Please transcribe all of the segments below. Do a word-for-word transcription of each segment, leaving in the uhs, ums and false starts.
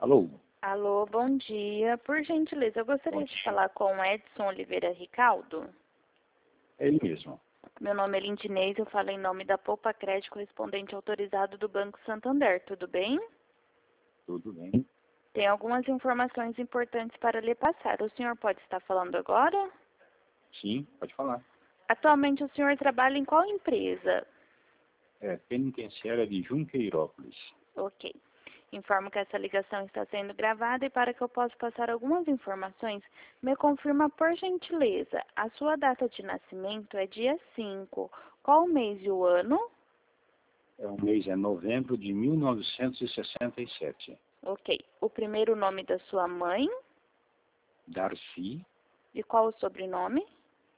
Alô? Alô, bom dia. Por gentileza, eu gostaria Bom de dia. falar com o Edson Oliveira Ricaldo. É ele mesmo. Meu nome é Lindinês, eu falo em nome da Poupa Crédito, correspondente autorizado do Banco Santander, tudo bem? Tudo bem? Tem algumas informações importantes para lhe passar. O senhor pode estar falando agora? Sim, pode falar. Atualmente o senhor trabalha em qual empresa? É penitenciária de Junqueirópolis. Ok. Informo que essa ligação está sendo gravada e para que eu possa passar algumas informações, me confirma por gentileza. A sua data de nascimento é dia cinco. Qual o mês e o ano? É o mês é novembro de mil novecentos e sessenta e sete. Ok. O primeiro nome da sua mãe Darcy e qual o sobrenome?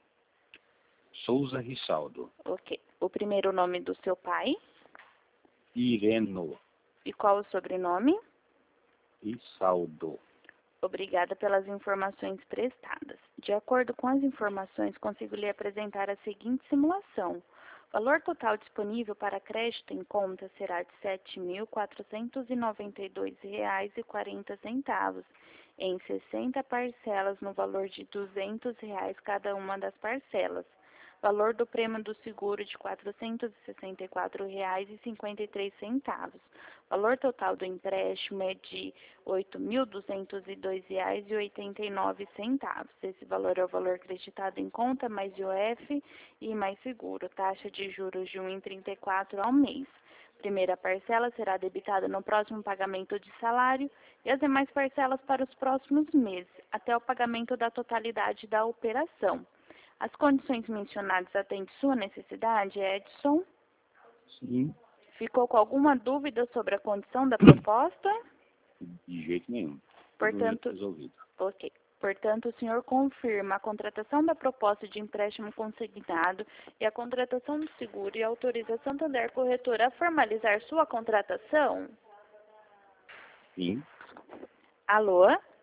Souza Rissaldo. Ok. O primeiro nome do seu pai Ireno e qual o sobrenome? Rissaldo. Obrigada pelas informações prestadas. De acordo com as informações, consigo lhe apresentar a seguinte simulação. O valor total disponível para crédito em conta será de sete mil quatrocentos e noventa e dois reais e quarenta centavos, em sessenta parcelas no valor de duzentos reais cada uma das parcelas. Valor do prêmio do seguro de quatrocentos e sessenta e quatro reais e cinquenta e três centavos. Valor total do empréstimo é de oito mil duzentos e dois reais e oitenta e nove centavos. Esse valor é o valor acreditado em conta, mais I O F e mais seguro. Taxa de juros de um vírgula trinta e quatro ao mês. Primeira parcela será debitada no próximo pagamento de salário e as demais parcelas para os próximos meses, até o pagamento da totalidade da operação. As condições mencionadas atendem sua necessidade, Edson? Sim, Ficou com alguma dúvida sobre a condição da proposta? de jeito nenhum. Tudo Portanto, resolvido. ok. Portanto, o senhor confirma a contratação da proposta de empréstimo consignado e a contratação do seguro e autoriza a Santander Corretora a formalizar sua contratação? Sim. Alô?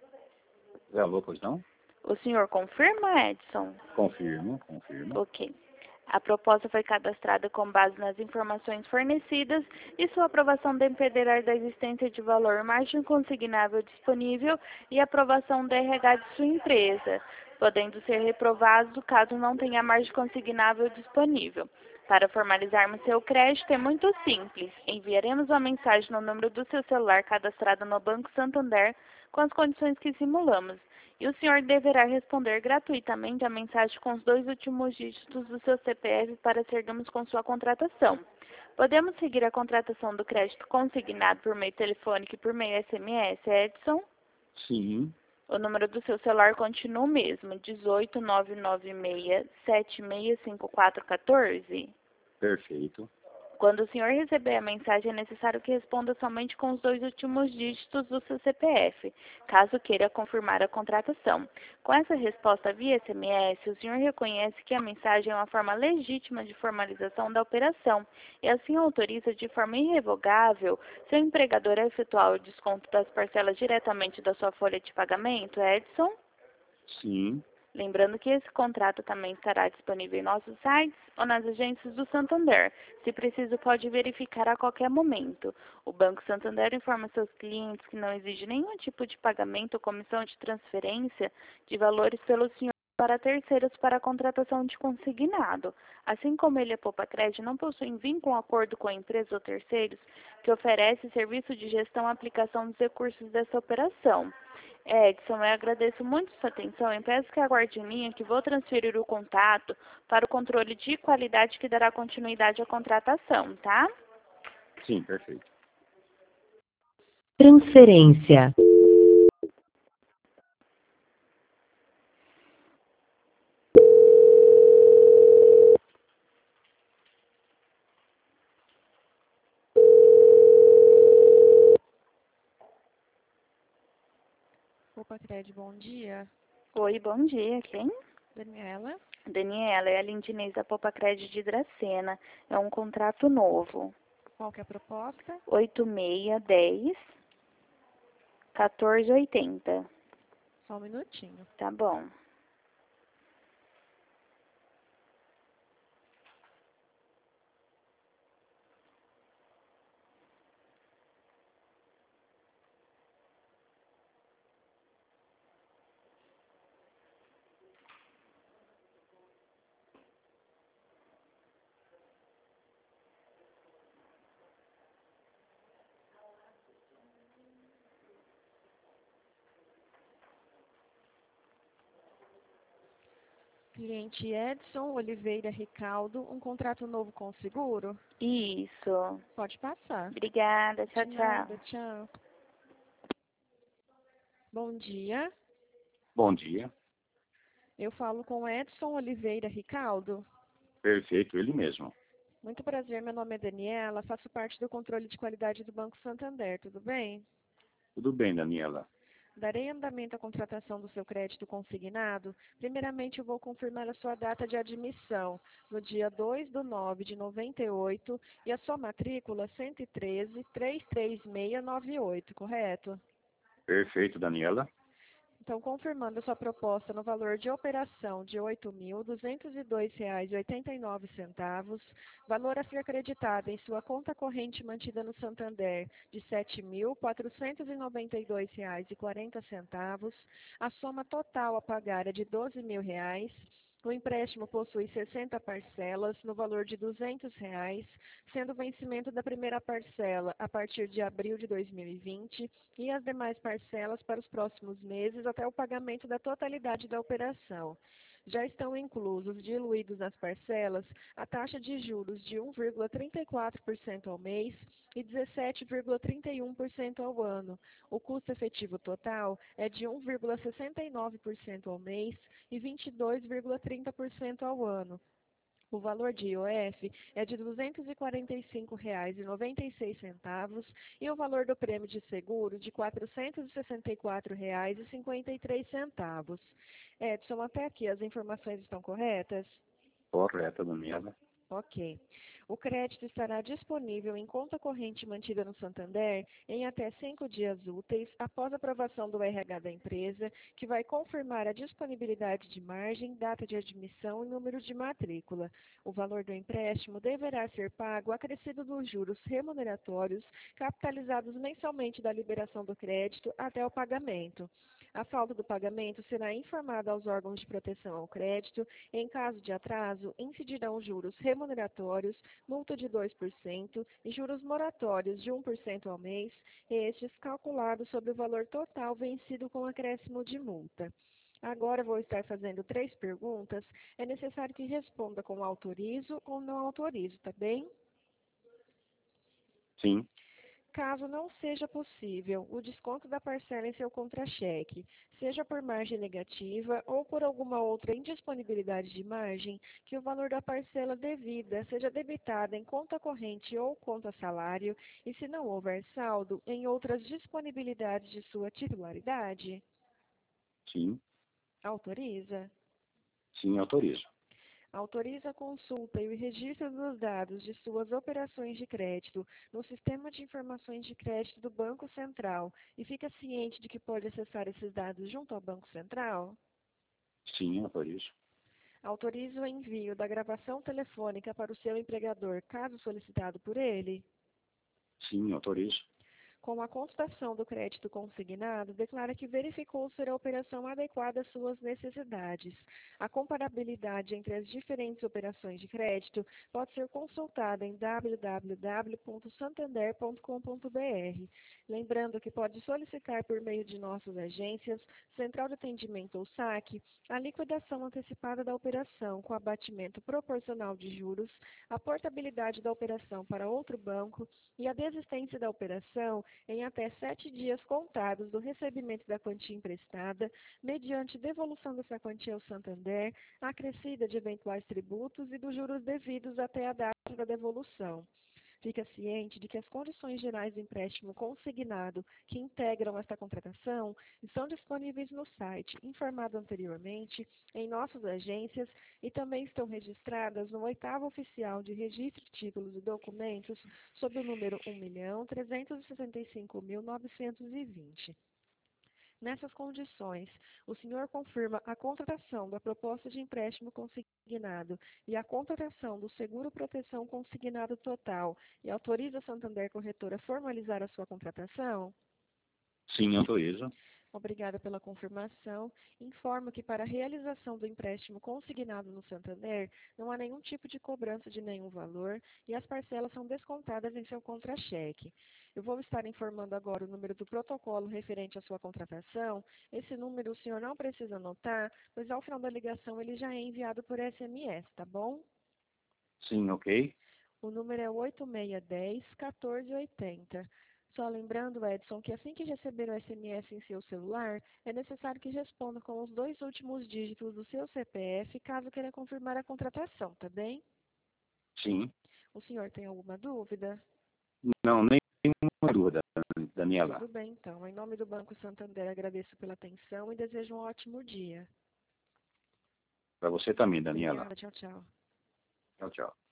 É alô, pois não? O senhor confirma, Edson? Confirmo, confirmo. Ok. A proposta foi cadastrada com base nas informações fornecidas e sua aprovação dependerá da existência de valor margem consignável disponível e aprovação do R H de sua empresa, podendo ser reprovado caso não tenha margem consignável disponível. Para formalizarmos seu crédito é muito simples. Enviaremos uma mensagem no número do seu celular cadastrado no Banco Santander com as condições que simulamos. E o senhor deverá responder gratuitamente a mensagem com os dois últimos dígitos do seu C P F para seguirmos com sua contratação. Podemos seguir a contratação do crédito consignado por meio telefônico e por meio S M S, Edson? Sim, O número do seu celular continua o mesmo, dezoito, nove nove seis, sete seis cinco quatro um quatro. perfeito. Quando o senhor receber a mensagem, é necessário que responda somente com os dois últimos dígitos do seu C P F, caso queira confirmar a contratação. Com essa resposta via S M S, o senhor reconhece que a mensagem é uma forma legítima de formalização da operação e assim autoriza de forma irrevogável seu empregador a efetuar o desconto das parcelas diretamente da sua folha de pagamento, Edson? Sim, Lembrando que esse contrato também estará disponível em nossos sites ou nas agências do Santander. Se preciso, pode verificar a qualquer momento. O Banco Santander informa seus clientes que não exige nenhum tipo de pagamento ou comissão de transferência de valores pelo senhor para terceiros para a contratação de consignado. Assim como ele, a Poupa Crédito, não possui vínculo ou acordo com a empresa ou terceiros que oferece serviço de gestão e aplicação dos recursos dessa operação. Edson, eu agradeço muito sua atenção e peço que aguarde em linha que vou transferir o contato para o controle de qualidade que dará continuidade à contratação, tá? sim, perfeito. Transferência. Poupa Crédito, bom dia. Oi, bom dia. Quem? Daniela, Daniela, é a Lindinês da Poupa Crédito de Dracena. É um contrato novo. qual que é a proposta? oito seis dez, quatorze oitenta. Só um minutinho. Tá bom. Cliente Edson Oliveira Ricaldo, um contrato novo com o seguro? Isso. Pode passar. Obrigada. Tchau, De tchau. nada, tchau. Bom dia. Bom dia. Eu falo com Edson Oliveira Ricaldo. Perfeito, ele mesmo. Muito prazer, meu nome é Daniela, faço parte do controle de qualidade do Banco Santander, tudo bem? Tudo bem, Daniela. Darei andamento à contratação do seu crédito consignado. Primeiramente, eu vou confirmar a sua data de admissão, no dia dois de nove de noventa e oito, e a sua matrícula cento e treze, três três seis nove oito, correto? Perfeito, Daniela. Então, confirmando a sua proposta no valor de operação de oito mil duzentos e dois reais e oitenta e nove centavos, valor a ser acreditado em sua conta corrente mantida no Santander de sete mil quatrocentos e noventa e dois reais e quarenta centavos, a soma total a pagar é de doze mil reais. O empréstimo possui sessenta parcelas no valor de duzentos reais, sendo o vencimento da primeira parcela a partir de abril de dois mil e vinte e as demais parcelas para os próximos meses até o pagamento da totalidade da operação. Já estão inclusos, diluídos nas parcelas, a taxa de juros de um vírgula trinta e quatro por cento ao mês e dezessete vírgula trinta e um por cento ao ano. O custo efetivo total é de um vírgula sessenta e nove por cento ao mês e vinte e dois vírgula trinta por cento ao ano. O valor de I O F é de duzentos e quarenta e cinco reais e noventa e seis centavos e o valor do prêmio de seguro de quatrocentos e sessenta e quatro reais e cinquenta e três centavos. Edson, até aqui as informações estão corretas? Correto, Daniela. Ok. O crédito estará disponível em conta corrente mantida no Santander em até cinco dias úteis após a aprovação do R H da empresa, que vai confirmar a disponibilidade de margem, data de admissão e número de matrícula. O valor do empréstimo deverá ser pago acrescido dos juros remuneratórios capitalizados mensalmente da liberação do crédito até o pagamento. A falta do pagamento será informada aos órgãos de proteção ao crédito. Em caso de atraso, incidirão juros remuneratórios, multa de dois por cento e juros moratórios de um por cento ao mês, estes calculados sobre o valor total vencido com acréscimo de multa. Agora vou estar fazendo três perguntas. É necessário que responda com autorizo ou não autorizo, tá bem? Sim. Caso não seja possível o desconto da parcela em seu contra-cheque, seja por margem negativa ou por alguma outra indisponibilidade de margem, que o valor da parcela devida seja debitada em conta corrente ou conta salário e, se não houver saldo, em outras disponibilidades de sua titularidade? Sim. Autoriza? Sim, autorizo. Autoriza a consulta e o registro dos dados de suas operações de crédito no Sistema de Informações de Crédito do Banco Central e fica ciente de que pode acessar esses dados junto ao Banco Central? Sim, autorizo. Autoriza o envio da gravação telefônica para o seu empregador, caso solicitado por ele? Sim, autorizo. Com a constatação do crédito consignado, declara que verificou ser a operação adequada às suas necessidades. A comparabilidade entre as diferentes operações de crédito pode ser consultada em w w w ponto santander ponto com ponto b r. Lembrando que pode solicitar por meio de nossas agências, Central de Atendimento ou saque, a liquidação antecipada da operação com abatimento proporcional de juros, a portabilidade da operação para outro banco e a desistência da operação em até sete dias contados do recebimento da quantia emprestada, mediante devolução dessa quantia ao Santander, acrescida de eventuais tributos e dos juros devidos até a data da devolução. Fica ciente de que as condições gerais do empréstimo consignado que integram esta contratação estão disponíveis no site, informado anteriormente, em nossas agências e também estão registradas no oitavo oficial de registro de títulos e documentos sob o número um milhão trezentos e sessenta e cinco mil novecentos e vinte. Nessas condições, o senhor confirma a contratação da proposta de empréstimo consignado e a contratação do seguro proteção consignado total e autoriza a Santander Corretora a formalizar a sua contratação? Sim, autorizo. Obrigada pela confirmação. Informo que para a realização do empréstimo consignado no Santander, não há nenhum tipo de cobrança de nenhum valor e as parcelas são descontadas em seu contra-cheque. Eu vou estar informando agora o número do protocolo referente à sua contratação. Esse número o senhor não precisa anotar, pois ao final da ligação ele já é enviado por S M S, tá bom? Sim, ok. O número é oito seis um zero, um quatro oito zero. Só lembrando, Edson, que assim que receber o S M S em seu celular, é necessário que responda com os dois últimos dígitos do seu C P F, caso queira confirmar a contratação, tá bem? Sim. O senhor tem alguma dúvida? Não, nenhuma dúvida, Daniela. Tudo bem, então. Em nome do Banco Santander, agradeço pela atenção e desejo um ótimo dia. Para você também, Daniela. Obrigada, tchau, tchau. Tchau, tchau.